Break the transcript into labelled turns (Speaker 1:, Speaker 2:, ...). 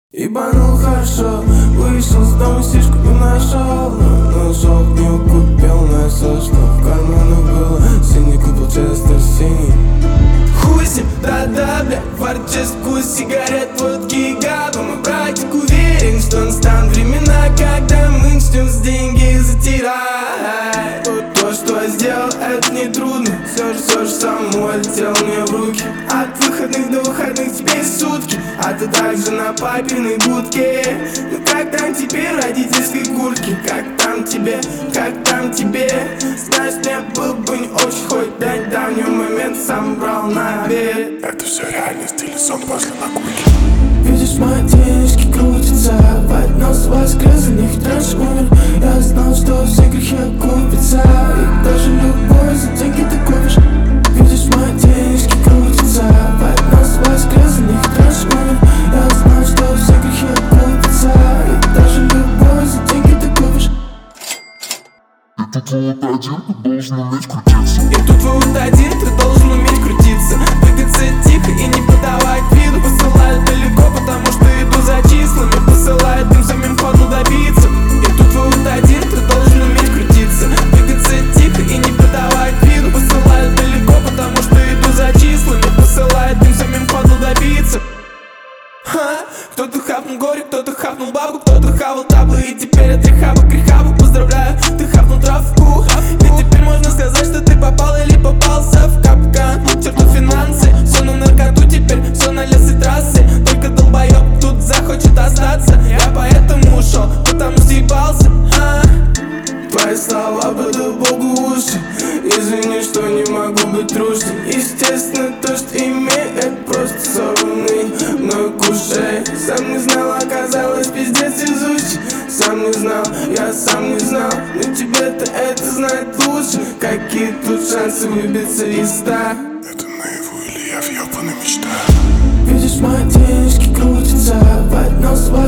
Speaker 1: Ебанул хорошо, вышел с дома, сишку не нашел. Но шок не купил, нашел, что в карманах было. Синий купил Честер синий. Хуй с ним, да-да, бля, фарческу, сигарет, водки и габа. Мой братик уверен, что настанут времена, когда мы начнем с деньги затирать. То, что я сделал, это не трудно. Все же само летело мне в руки. От выходных до выходных теперь сутки, а ты также на папиной будке. Ну как там теперь в родительской куртке? Как там тебе, как там тебе? Знаешь, мне был бы не очень, хоть до недавнего момента сам брал на обед.
Speaker 2: Это все реальность или сон после прогулки?
Speaker 1: Видишь, мои денежки крутятся, поднос воскрес, за них раньше умер. Я знал, что все грехи окупятся, и даже любовь за деньги ты купишь. Видишь, мои денежки крутятся, поднос воскрес, за них раньше умер. Я знал, что все грехи окупятся, и даже любовь за деньги ты купишь.
Speaker 2: И тут вот один, ты должен уметь крутиться.
Speaker 1: И тут вот один, ты должен уметь крутиться. Двигаться тихо и не подавать виду. Посылают далеко, потому что иду за числами. Посылают им самим ходу добиться. И тут вот один, ты должен уметь крутиться. Двигаться тихо и не подавать виду. Посылают далеко, потому что иду за числами. Посылают им самим ходу добиться. Кто-то хапнул горе, кто-то хапнул бабу, кто-то хавал таблы, и теперь от рехаба к рехабу. Поздравляю, ты хапнул травку. И теперь можно сказать, что ты попал или попался в капкан. Черту финансы, все на наркоту теперь, все на лес и трассы. Только долбоеб тут захочет остаться. Я поэтому ушел, потому съебался. Твои слова буду Богу уши. Извини, что не могу быть трушным. Естественно, то, что имею, это просто сорванный мной кушей. Сам не знал, оказалось пиздец везучий. Сам не знал, я сам не знал. Но тебе-то это знать лучше. Какие тут шансы выбиться из 100?
Speaker 2: Это наяву или я в ёбаной мечтах?
Speaker 1: Видишь, мои денежки крутятся, поднос